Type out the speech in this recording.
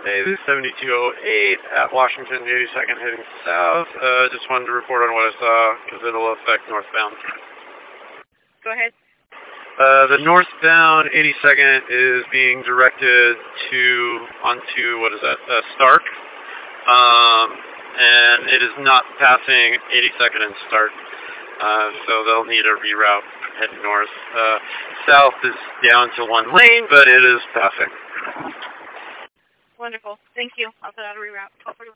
Hey, this is 7208 at Washington, 82nd heading south. Just wanted to report on what I saw because it'll affect northbound. Go ahead. The northbound 82nd is being directed onto, what is that, Stark. And it is not passing 82nd and Stark. So they'll need a reroute heading north. South is down to one lane, but it is passing. Wonderful. Thank you. I'll put out a reroute.